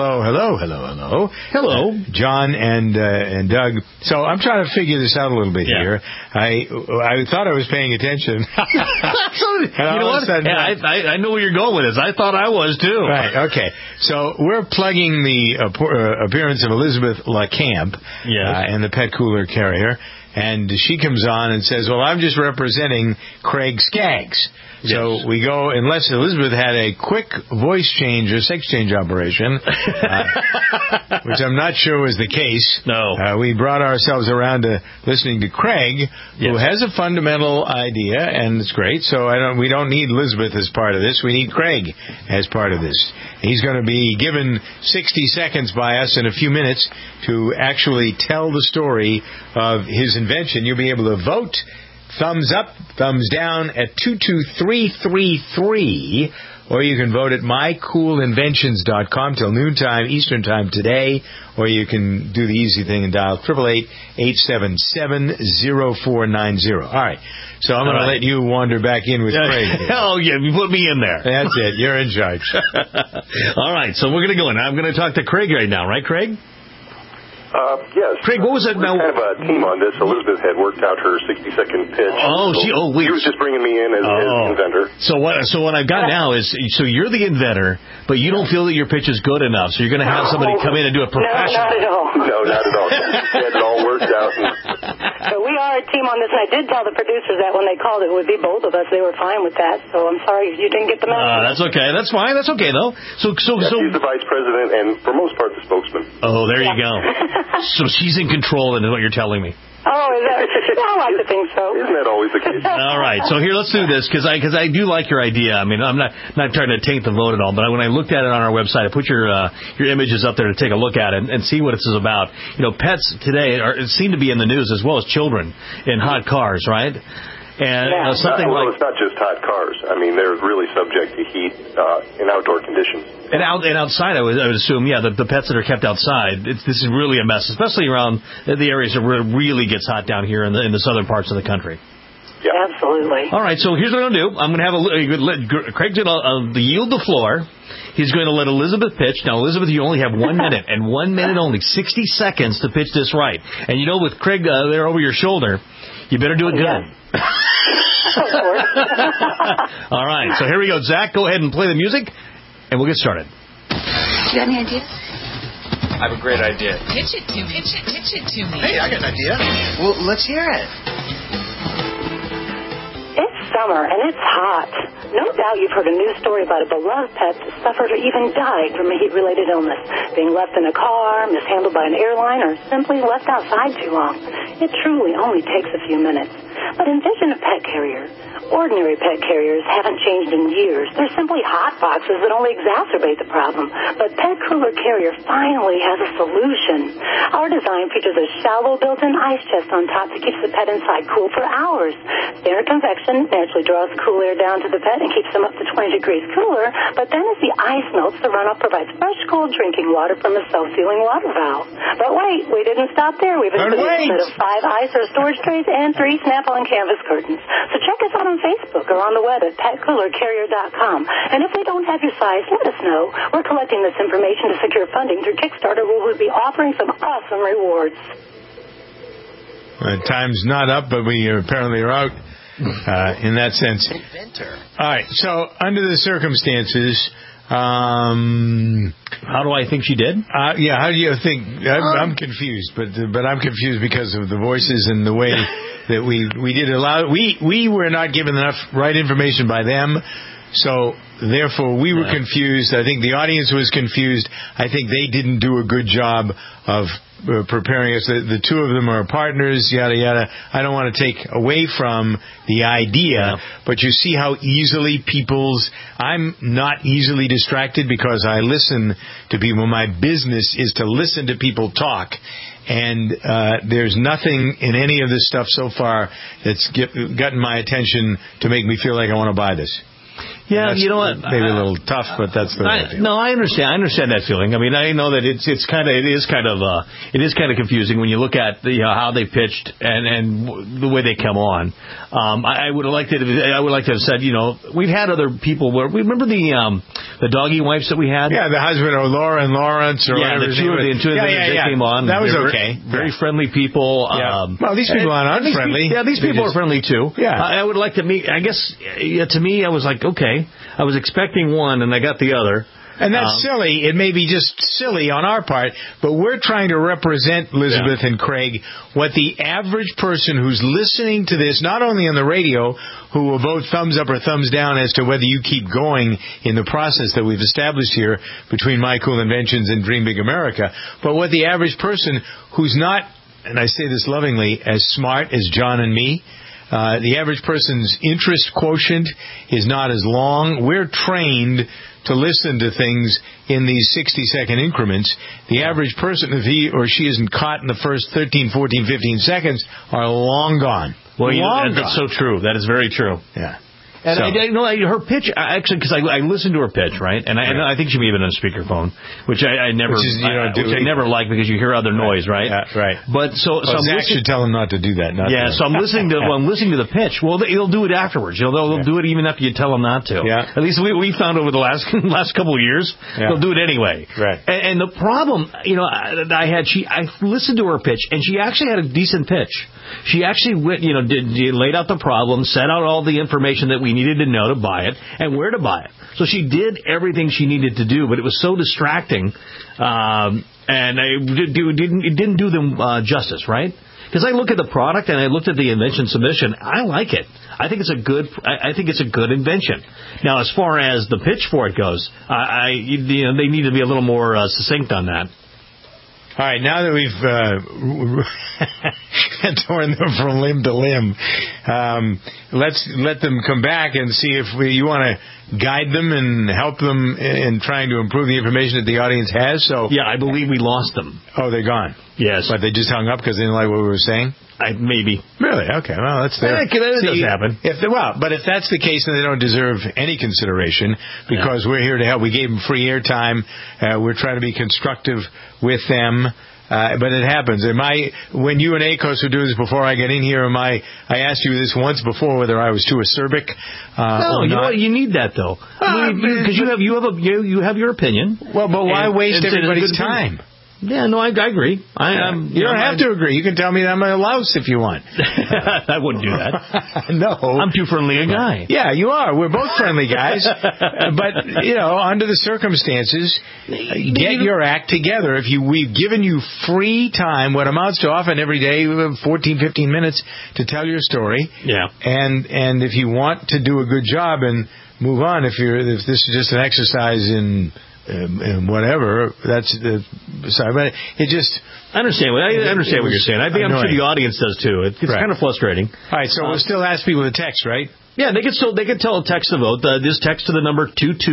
Hello. John and Doug. So I'm trying to figure this out a little bit here. I thought I was paying attention. You know what? I know where you're going with this. I thought I was too. Right. Okay. So we're plugging the appearance of Elizabeth LaCamp and the pet cooler carrier, and she comes on and says, "Well, I'm just representing Craig Skaggs." So we go, unless Elizabeth had a quick voice change or sex change operation, which I'm not sure was the case. No. We brought ourselves around to listening to Craig, who has a fundamental idea, and it's great. So we don't need Elizabeth as part of this. We need Craig as part of this. He's going to be given 60 seconds by us in a few minutes to actually tell the story of his invention. You'll be able to vote. Thumbs up, thumbs down at 22333, or you can vote at mycoolinventions.com till noontime Eastern Time today, or you can do the easy thing and dial 888-877-0490. All right, so I'm going to let you wander back in with Craig. Oh, yeah, you put me in there. That's it, you're in charge. All right, so we're going to go in. I'm going to talk to Craig right now, right, Craig? Yes. Craig, what was that? We're kind of a team on this. Elizabeth had worked out her 60-second pitch. She was just bringing me in as inventor. So what I've got now is, so you're the inventor, but you don't feel that your pitch is good enough, so you're going to have somebody come in and do it professionally. No, not at all. No, not at all. She had it all worked out. So we are a team on this, and I did tell the producers that when they called it would be both of us. They were fine with that, so I'm sorry you didn't get the message. That's okay. That's fine. That's okay, though. So she's the vice president and, for most part, the spokesman. Oh, there you go. So she's in control, is what you're telling me. Oh, is that? I like to think so. Isn't that always the case? All right. So here, let's do this, because I do like your idea. I mean, I'm not trying to taint the vote at all, but when I looked at it on our website, I put your images up there to take a look at it and see what this is about. You know, pets today seem to be in the news as well as children in hot cars, right? And something well, it's not just hot cars. I mean, they're really subject to heat in outdoor conditions. And outside, I would assume, the pets that are kept outside, this is really a mess, especially around the areas where it really gets hot down here in the southern parts of the country. Yeah, absolutely. All right, so here's what I'm going to do. I'm going to have Craig's going to yield the floor. He's going to let Elizabeth pitch. Now, Elizabeth, you only have 1 minute, and 1 minute only, 60 seconds to pitch this right. And you know, with Craig there over your shoulder, you better do it good. All right, so here we go. Zach, go ahead and play the music, and we'll get started. Do you have any ideas? I have a great idea. Pitch it to me. Pitch it to me. Hey, I got an idea. Well, let's hear it. It's summer, and it's hot. No doubt you've heard a news story about a beloved pet that suffered or even died from a heat-related illness, being left in a car, mishandled by an airline, or simply left outside too long. It truly only takes a few minutes. But envision a pet carrier. Ordinary pet carriers haven't changed in years. They're simply hot boxes that only exacerbate the problem. But Pet Cooler Carrier finally has a solution. Our design features a shallow built-in ice chest on top that keeps the pet inside cool for hours. Standard convection naturally draws cool air down to the pet and keeps them up to 20 degrees cooler. But then as the ice melts, the runoff provides fresh, cold drinking water from a self-sealing water valve. But wait, we didn't stop there. We've included a set of 5 ice or storage trays and 3 snap-on canvas curtains. So check us out on Facebook or on the web at petcoolercarrier.com. And if they don't have your size, let us know. We're collecting this information to secure funding through Kickstarter, where we'll be offering some awesome rewards. Time's not up, but we apparently are out in that sense. Inventor. All right, so under the circumstances, how do I think she did? How do you think? I'm confused, but I'm confused because of the voices and the way that we did allow. We were not given enough right information by them, so therefore we were confused. I think the audience was confused. I think they didn't do a good job of preparing us. The two of them are partners, yada, yada. I don't want to take away from the idea, but you see how easily I'm not easily distracted because I listen to people. My business is to listen to people talk. And there's nothing in any of this stuff so far that's gotten my attention to make me feel like I want to buy this. Yeah, you know what? Maybe a little tough, but that's the way I feel. No, I understand. I understand that feeling. I mean, I know that it is kind of confusing when you look at how they pitched and the way they come on. I would have liked it. I would like to have said, we've had other people where we remember the doggy wives that we had. Yeah, the husband or Laura and Lawrence or whatever. The two of them they came on. That was okay. Very friendly people. Yeah. Well, these people aren't unfriendly. These people are friendly too. Yeah. I would like to meet. I guess to me, I was like, okay. I was expecting one, and I got the other. And that's silly. It may be just silly on our part, but we're trying to represent, Elizabeth and Craig, what the average person who's listening to this, not only on the radio, who will vote thumbs up or thumbs down as to whether you keep going in the process that we've established here between My Cool Inventions and Dream Big America, but what the average person who's not, and I say this lovingly, as smart as John and me, the average person's interest quotient is not as long. We're trained to listen to things in these 60-second increments. The average person, if he or she isn't caught in the first 13, 14, 15 seconds, are long gone. Well, that's so true. That is very true. Yeah. And her pitch, actually, because I listened to her pitch, right? And I think she may have been on speakerphone, which I never like because you hear other noise, right? Yeah, right. But so Zach should tell them not to do that. So I'm listening to the pitch. Well, they'll do it afterwards. They'll do it even after you tell them not to. Yeah. At least we found over the last couple of years, they'll do it anyway. Right. And the problem, I listened to her pitch, and she actually had a decent pitch. She actually went, laid out the problem, set out all the information that we needed to know to buy it, and where to buy it. So she did everything she needed to do, but it was so distracting, and it didn't do them justice, right? Because I look at the product and I looked at the invention submission. I like it. I think it's a good invention. Now, as far as the pitch for it goes, they need to be a little more succinct on that. All right, now that we've torn them from limb to limb, let's let them come back and see if you want to guide them and help them in trying to improve the information that the audience has. So yeah, I believe we lost them. Oh, they're gone. Yes, but they just hung up because they didn't like what we were saying. Maybe. Really? Okay. Well, that's there. That does happen. But if that's the case, then they don't deserve any consideration because we're here to help. We gave them free airtime. We're trying to be constructive with them. But it happens. When you and Akos were doing this before I get in here, I asked you this once before whether I was too acerbic. No, you know what? You need that though, because you have your opinion. Well, but why waste everybody's time? Yeah, no, I agree. You don't have to agree. You can tell me that I'm a louse if you want. I wouldn't do that. No. I'm too friendly a guy. Yeah, you are. We're both friendly guys. But, under the circumstances, get your act together. We've given you free time, what amounts to often every day, 14, 15 minutes to tell your story. Yeah. And if you want to do a good job and move on, if this is just an exercise in whatever, that's sorry, but it just. I understand what you're saying. I think I'm sure the audience does too. It's kind of frustrating. All right, so we'll still ask people to text, right? Yeah, they can tell a text to vote. Just text to the number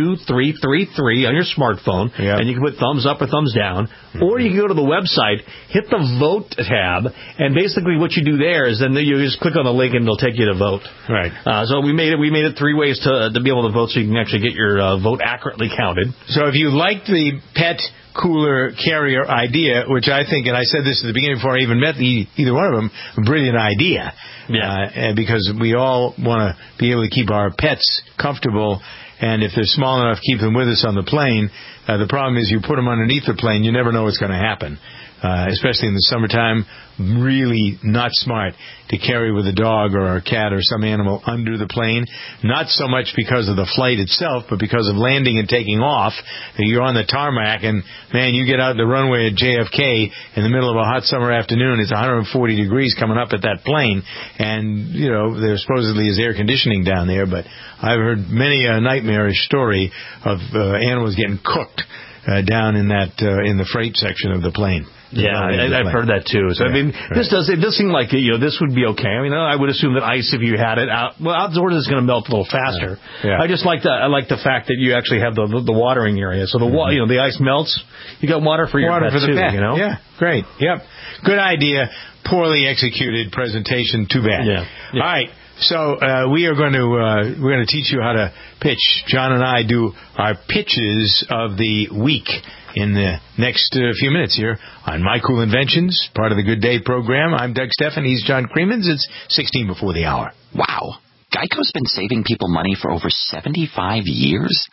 22333 on your smartphone, and you can put thumbs up or thumbs down, or you can go to the website, hit the vote tab, and basically what you do there is then you just click on the link and it'll take you to vote. Right. So we made it three ways to be able to vote, so you can actually get your vote accurately counted. So if you like the pet cooler carrier idea, which I think, and I said this at the beginning before I even met either one of them, a brilliant idea. Yeah. Because we all want to be able to keep our pets comfortable, and if they're small enough, keep them with us on the plane. The problem is you put them underneath the plane, you never know what's going to happen. Especially in the summertime, really not smart to carry with a dog or a cat or some animal under the plane. Not so much because of the flight itself, but because of landing and taking off. You're on the tarmac, and, man, you get out the runway at JFK in the middle of a hot summer afternoon. It's 140 degrees coming up at that plane, and, there supposedly is air conditioning down there, but I've heard many a nightmarish story of animals getting cooked down in the freight section of the plane. Yeah, I've heard that too. So this does seem like this would be okay. I would assume that ice, if you had it outdoors, is going to melt a little faster. Yeah. I like the fact that you actually have the watering area. So the ice melts. You got water for your pet too. Yeah, great. Yep, good idea. Poorly executed presentation. Too bad. Yeah. All right. So we're going to teach you how to pitch. John and I do our pitches of the week in the next few minutes here on My Cool Inventions, part of the Good Day program. I'm Doug Steffen. He's John Creemans. It's 16 before the hour. Wow. Geico's been saving people money for over 75 years?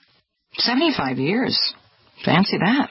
75 years? Fancy that.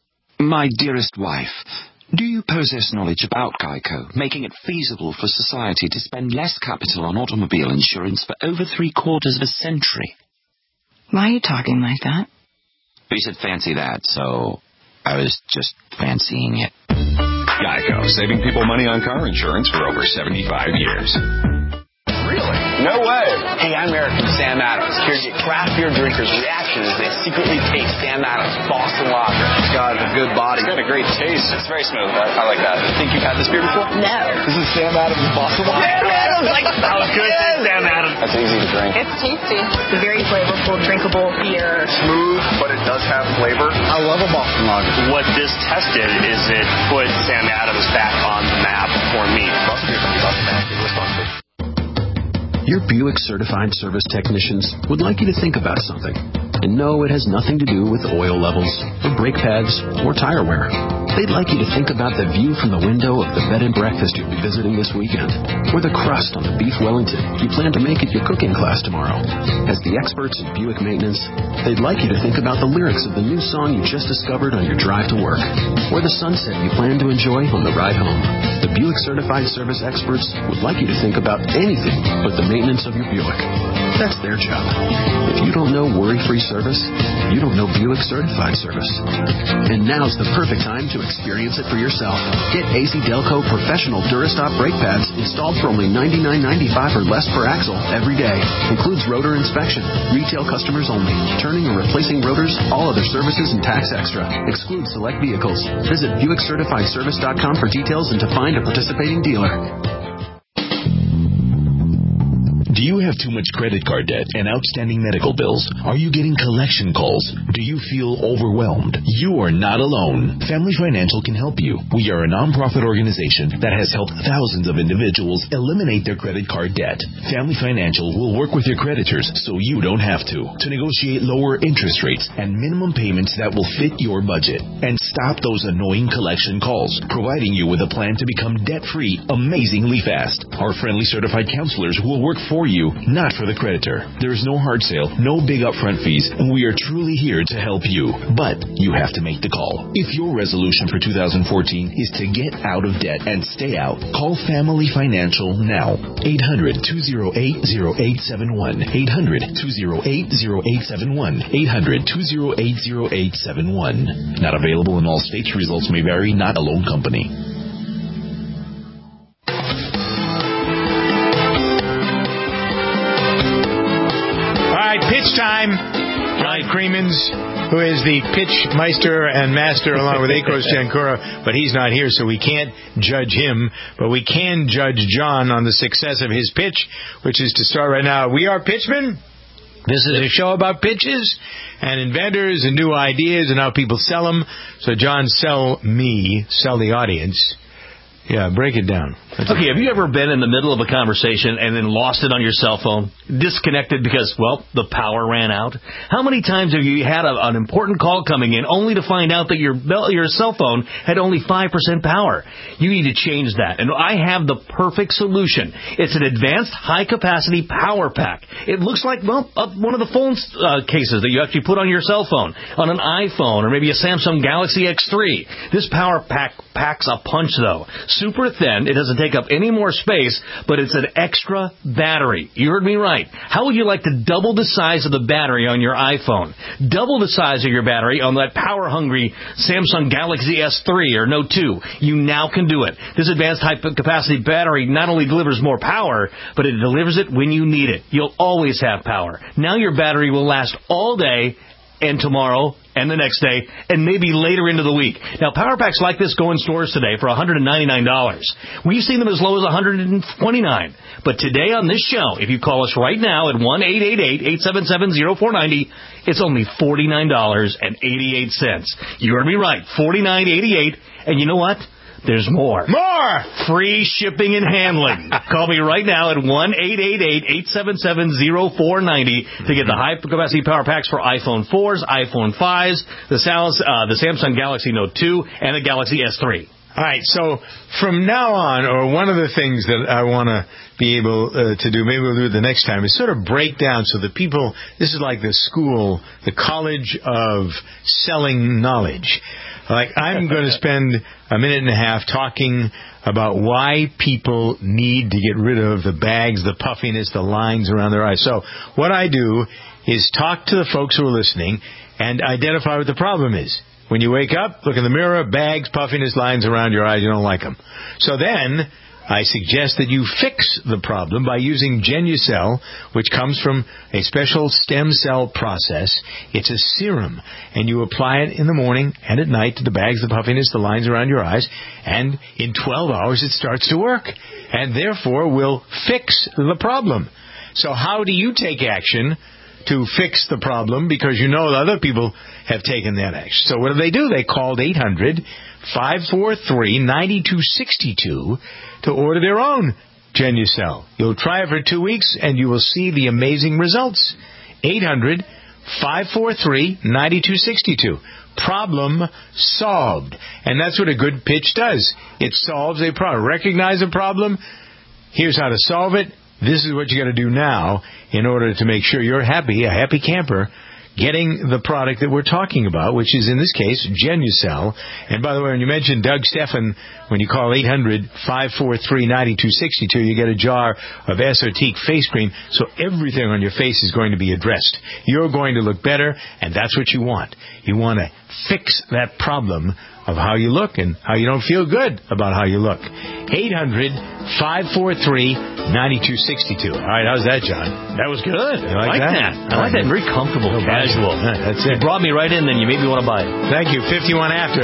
My dearest wife, do you possess knowledge about Geico, making it feasible for society to spend less capital on automobile insurance for over 3/4 of a century? Why are you talking like that? You said fancy that, so I was just fancying it. Geico, saving people money on car insurance for over 75 years. Really? No way. Hey, I'm Eric from Sam Adams, here to get craft beer drinkers' reaction as they secretly taste Sam Adams Boston Lager. It's got a good body. It's got a great taste. It's very smooth. I like that. Think you've had this beer before? No. This is Sam Adams Boston Lager. Sam Adams! That was good. Sam Adams. That's easy to drink. It's tasty. It's a very flavorful, drinkable beer. Smooth, but it does have flavor. I love a Boston Lager. What this tested is it put Sam Adams back on the map for me. Boston beer from Boston, Mass. Your Buick Certified Service Technicians would like you to think about something. And no, it has nothing to do with oil levels, or brake pads, or tire wear. They'd like you to think about the view from the window of the bed and breakfast you'll be visiting this weekend, or the crust on the beef Wellington you plan to make at your cooking class tomorrow. As the experts in Buick maintenance, they'd like you to think about the lyrics of the new song you just discovered on your drive to work, or the sunset you plan to enjoy on the ride home. The Buick Certified Service experts would like you to think about anything but the maintenance of your Buick. That's their job. If you don't know worry-free service, you don't know Buick Certified Service. And now's the perfect time to experience it for yourself. Get AC Delco Professional Durastop brake pads installed for only $99.95 or less per axle every day. Includes rotor inspection. Retail customers only. Turning or replacing rotors, all other services and tax extra. Excludes select vehicles. Visit BuickCertifiedService.com for details and to find a participating dealer. Do you have too much credit card debt and outstanding medical bills? Are you getting collection calls? Do you feel overwhelmed? You are not alone. Family Financial can help you. We are a nonprofit organization that has helped thousands of individuals eliminate their credit card debt. Family Financial will work with your creditors so you don't have to negotiate lower interest rates and minimum payments that will fit your budget and stop those annoying collection calls, providing you with a plan to become debt-free amazingly fast. Our friendly certified counselors will work for you, not for the creditor. There is no hard sale, no big upfront fees, and we are truly here to help you. But you have to make the call. If your resolution for 2014 is to get out of debt and stay out, call Family Financial now. 800-208-0871. 800-208-0871. 800-208-0871. Not available in all states. Results may vary. Not a loan company. Pitch time. John Creemans, who is the pitch meister and master along with Akros Jankura, but he's not here, so we can't judge him, but we can judge John on the success of his pitch, which is to start right now. We are Pitchmen. This is a show about pitches and inventors and new ideas and how people sell them. So, John, sell the audience. Yeah, break it down. Okay, have you ever been in the middle of a conversation and then lost it on your cell phone? Disconnected because, well, the power ran out? How many times have you had an important call coming in only to find out that your cell phone had only 5% power? You need to change that. And I have the perfect solution. It's an advanced high-capacity power pack. It looks like, well, one of the phone cases that you actually put on your cell phone, on an iPhone or maybe a Samsung Galaxy X3. This power pack packs a punch, though. Super thin. It doesn't take up any more space, but it's an extra battery. You heard me right. How would you like to double the size of the battery on your iPhone? Double the size of your battery on that power-hungry Samsung Galaxy S3 or Note 2. You now can do it. This advanced high-capacity battery not only delivers more power, but it delivers it when you need it. You'll always have power. Now your battery will last all day and tomorrow and the next day, and maybe later into the week. Now, power packs like this go in stores today for $199. We've seen them as low as $129. But today on this show, if you call us right now at 1-888-877-0490, it's only $49.88. You heard me right, $49.88. And you know what? There's more. More! Free shipping and handling. Call me right now at 1-888-877-0490 to get the high-capacity power packs for iPhone 4s, iPhone 5s, the Samsung Galaxy Note 2, and the Galaxy S3. All right, so from now on, or one of the things that I want to be able to do, maybe we'll do it the next time, is sort of break down so that people, this is like the school, the college of selling knowledge. Like, I'm going to spend a minute and a half talking about why people need to get rid of the bags, the puffiness, the lines around their eyes. So what I do is talk to the folks who are listening and identify what the problem is. When you wake up, look in the mirror, bags, puffiness, lines around your eyes, you don't like them. So then I suggest that you fix the problem by using Genucel, which comes from a special stem cell process. It's a serum, and you apply it in the morning and at night to the bags, the puffiness, the lines around your eyes, and in 12 hours it starts to work, and therefore will fix the problem. So how do you take action to fix the problem? Because you know that other people have taken that action. So what do? They called 800-543-9262 to order their own Genucel. You'll try it for 2 weeks, and you will see the amazing results. 800-543-9262. Problem solved. And that's what a good pitch does. It solves a problem. Recognize a problem. Here's how to solve it. This is what you got to do now in order to make sure you're happy, a happy camper, getting the product that we're talking about, which is, in this case, Genucel. And by the way, when you mention Doug Stephan, when you call 800-543-9262, you get a jar of Esotique face cream, so everything on your face is going to be addressed. You're going to look better, and that's what you want. You want to fix that problem of how you look and how you don't feel good about how you look. 800-543-9262. All right, how's that, John? That was good. You I like that. I like that. Very comfortable, casual. That's it. You brought me right in, then you made me want to buy it. Thank you. 51 after.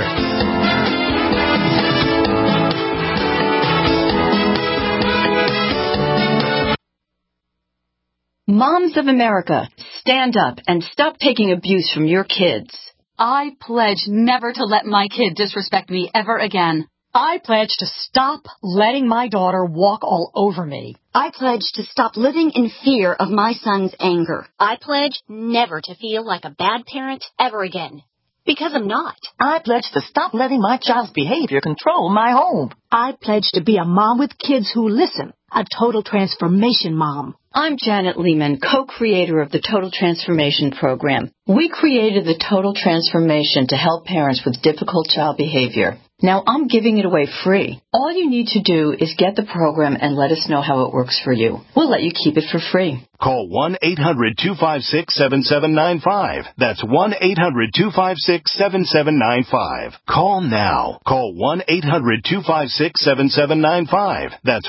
Moms of America, stand up and stop taking abuse from your kids. I pledge never to let my kid disrespect me ever again. I pledge to stop letting my daughter walk all over me. I pledge to stop living in fear of my son's anger. I pledge never to feel like a bad parent ever again. Because I'm not. I pledge to stop letting my child's behavior control my home. I pledge to be a mom with kids who listen. A total transformation mom. I'm Janet Lehman, co-creator of the Total Transformation Program. We created the Total Transformation to help parents with difficult child behavior. Now I'm giving it away free. All you need to do is get the program and let us know how it works for you. We'll let you keep it for free. Call 1-800-256-7795. That's 1-800-256-7795. Call now. Call 1-800-256-7795. That's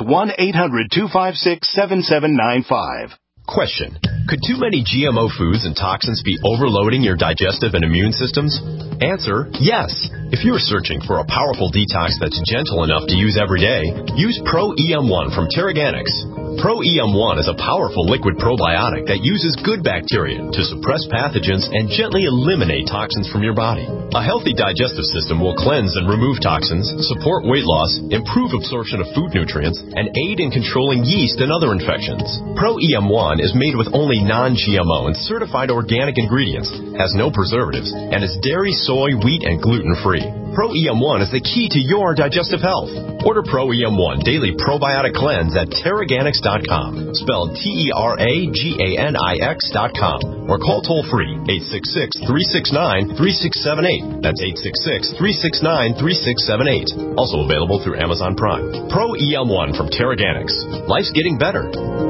1-800-256-7795. Question. Could too many GMO foods and toxins be overloading your digestive and immune systems? Answer, yes. If you're searching for a powerful detox that's gentle enough to use every day, use Pro-EM1 from Terraganics. Pro-EM1 is a powerful liquid probiotic that uses good bacteria to suppress pathogens and gently eliminate toxins from your body. A healthy digestive system will cleanse and remove toxins, support weight loss, improve absorption of food nutrients, and aid in controlling yeast and other infections. Pro-EM1 is made with only non-GMO and certified organic ingredients, has no preservatives, and is dairy, soy, wheat, and gluten-free. Pro-EM1 is the key to your digestive health. Order Pro-EM1 Daily Probiotic Cleanse at Terraganics.com, spelled Terraganix.com, or call toll-free 866-369-3678. That's 866-369-3678. Also available through Amazon Prime. Pro-EM1 from Terraganics. Life's getting better.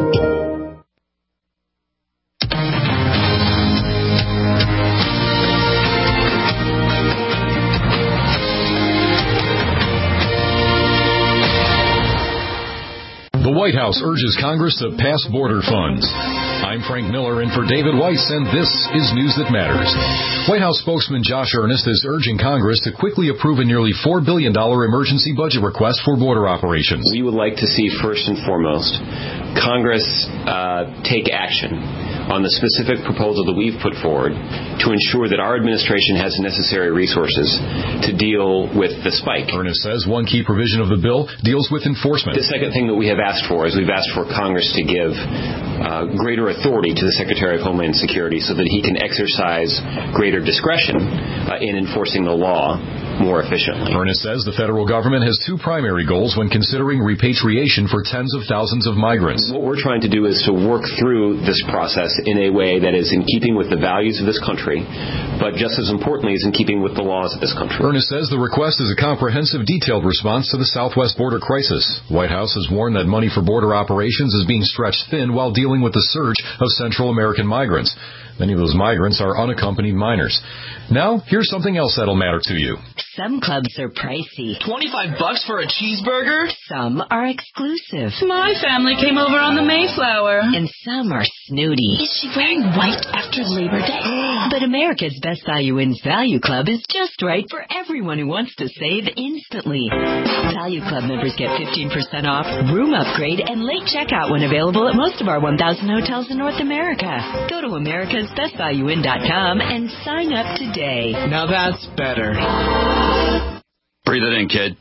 The White House urges Congress to pass border funds. I'm Frank Miller in for David Weiss, and this is News That Matters. White House spokesman Josh Earnest is urging Congress to quickly approve a nearly $4 billion emergency budget request for border operations. We would like to see, first and foremost, Congress take action on the specific proposal that we've put forward to ensure that our administration has the necessary resources to deal with the spike. Earnest says one key provision of the bill deals with enforcement. The second thing that we have asked for is we've asked for Congress to give greater authority to the Secretary of Homeland Security so that he can exercise greater discretion in enforcing the law more efficiently. Earnest says the federal government has two primary goals when considering repatriation for tens of thousands of migrants. What we're trying to do is to work through this process in a way that is in keeping with the values of this country, but just as importantly is in keeping with the laws of this country. Earnest says the request is a comprehensive, detailed response to the Southwest border crisis. White House has warned that money for border operations is being stretched thin while dealing with the surge of Central American migrants. Many of those migrants are unaccompanied minors. Now, here's something else that'll matter to you. Some clubs are pricey. $25 for a cheeseburger? Some are exclusive. My family came over on the Mayflower. And some are snooty. Is she wearing white after Labor Day? But America's Best Value Inns Value Club is just right for everyone who wants to save instantly. Value Club members get 15% off, room upgrade, and late checkout when available at most of our 1,000 hotels in North America. Go to americasbestvalueinn.com and sign up today. Now that's better. Breathe it in, kid.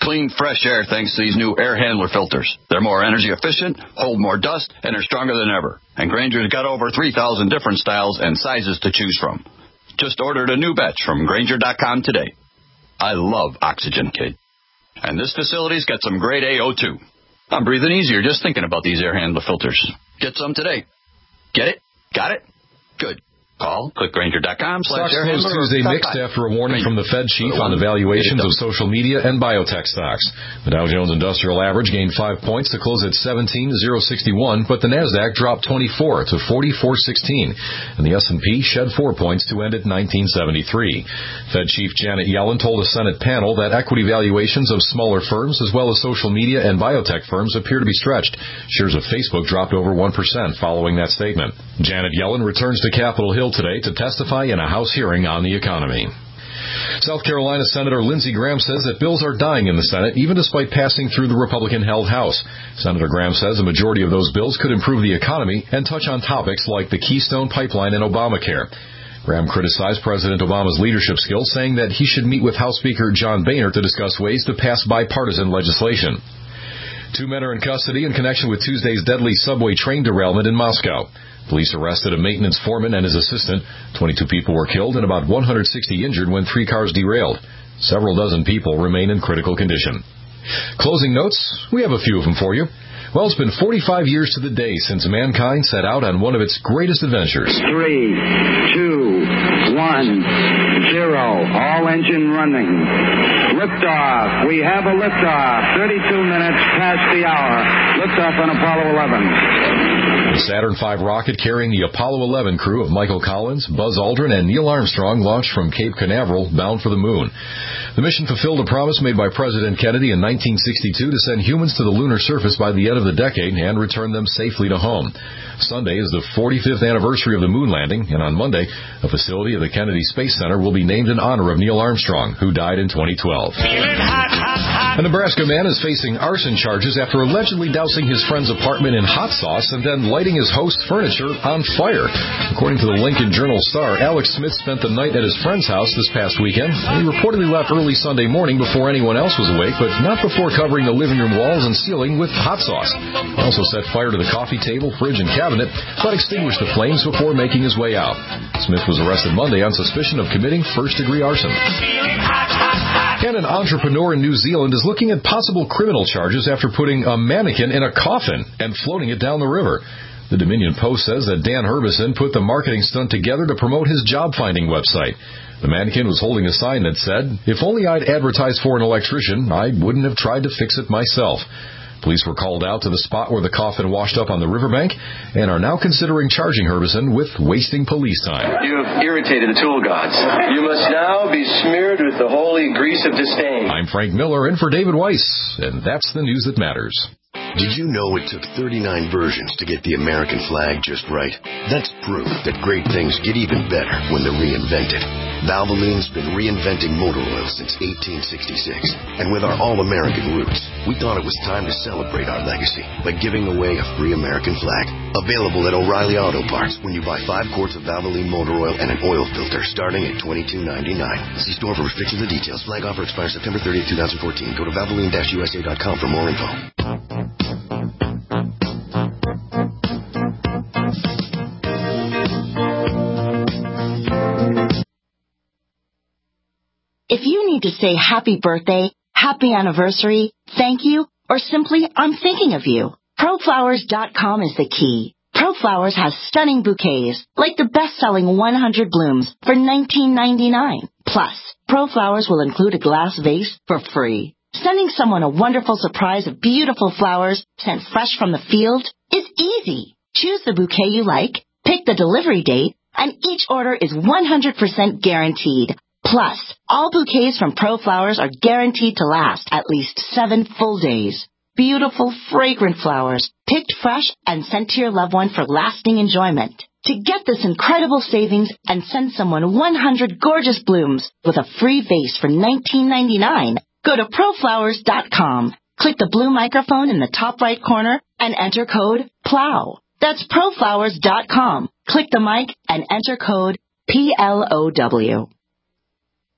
Clean, fresh air thanks to these new air handler filters. They're more energy efficient, hold more dust, and are stronger than ever. And Granger's got over 3,000 different styles and sizes to choose from. Just ordered a new batch from Granger.com today. I love oxygen, kid. And this facility's got some grade A02. I'm breathing easier just thinking about these air handler filters. Get some today. Get it? Got it? Good. Call, click Granger.com. Stocks closed Tuesday mixed after a warning from the Fed chief on the valuations of social media and biotech stocks. The Dow Jones Industrial Average gained 5 points to close at 17,061, but the Nasdaq dropped 24 to 4416, and the S&P shed 4 points to end at 1973. Fed Chief Janet Yellen told a Senate panel that equity valuations of smaller firms as well as social media and biotech firms appear to be stretched. Shares of Facebook dropped over 1% following that statement. Janet Yellen returns to Capitol Hill today to testify in a House hearing on the economy. South Carolina Senator Lindsey Graham says that bills are dying in the Senate, even despite passing through the Republican-held House. Senator Graham says a majority of those bills could improve the economy and touch on topics like the Keystone Pipeline and Obamacare. Graham criticized President Obama's leadership skills, saying that he should meet with House Speaker John Boehner to discuss ways to pass bipartisan legislation. 2 men are in custody in connection with Tuesday's deadly subway train derailment in Moscow. Police arrested a maintenance foreman and his assistant. 22 people were killed and about 160 injured when 3 cars derailed. Several dozen people remain in critical condition. Closing notes, we have a few of them for you. Well, it's been 45 years to the day since mankind set out on one of its greatest adventures. 3, 2, 1, 0. All engine running. Liftoff. We have a liftoff. 32 minutes past the hour. Liftoff on Apollo 11. The Saturn V rocket carrying the Apollo 11 crew of Michael Collins, Buzz Aldrin, and Neil Armstrong launched from Cape Canaveral, bound for the moon. The mission fulfilled a promise made by President Kennedy in 1962 to send humans to the lunar surface by the end of the decade and return them safely to home. Sunday is the 45th anniversary of the moon landing, and on Monday, a facility of the Kennedy Space Center will be named in honor of Neil Armstrong, who died in 2012. A Nebraska man is facing arson charges after allegedly dousing his friend's apartment in hot sauce and then lighting his host's furniture on fire. According to the Lincoln Journal-Star, Alex Smith spent the night at his friend's house this past weekend. He reportedly left early Sunday morning before anyone else was awake, but not before covering the living room walls and ceiling with hot sauce. He also set fire to the coffee table, fridge, and cabinet, but extinguished the flames before making his way out. Smith was arrested Monday on suspicion of committing first-degree arson. And an entrepreneur in New Zealand is looking at possible criminal charges after putting a mannequin in a coffin and floating it down the river. The Dominion Post says that Dan Herbison put the marketing stunt together to promote his job-finding website. The mannequin was holding a sign that said, "If only I'd advertised for an electrician, I wouldn't have tried to fix it myself." Police were called out to the spot where the coffin washed up on the riverbank and are now considering charging Herbison with wasting police time. You have irritated the tool gods. You must now be smeared with the holy grease of disdain. I'm Frank Miller in for David Weiss, and that's the news that matters. Did you know it took 39 versions to get the American flag just right? That's proof that great things get even better when they're reinvented. Valvoline's been reinventing motor oil since 1866. And with our all-American roots, we thought it was time to celebrate our legacy by giving away a free American flag. Available at O'Reilly Auto Parts when you buy 5 quarts of Valvoline motor oil and an oil filter starting at $22.99. See store for restrictions and details. Flag offer expires September 30th, 2014. Go to Valvoline-USA.com for more info. If you need to say happy birthday, happy anniversary, thank you, or simply I'm thinking of you, ProFlowers.com is the key. ProFlowers has stunning bouquets, like the best-selling 100 blooms for $19.99. Plus, ProFlowers will include a glass vase for free. Sending someone a wonderful surprise of beautiful flowers sent fresh from the field is easy. Choose the bouquet you like, pick the delivery date, and each order is 100% guaranteed. Plus, all bouquets from ProFlowers are guaranteed to last at least 7 full days. Beautiful, fragrant flowers, picked fresh and sent to your loved one for lasting enjoyment. To get this incredible savings and send someone 100 gorgeous blooms with a free vase for $19.99, go to ProFlowers.com. Click the blue microphone in the top right corner and enter code PLOW. That's ProFlowers.com. Click the mic and enter code PLOW.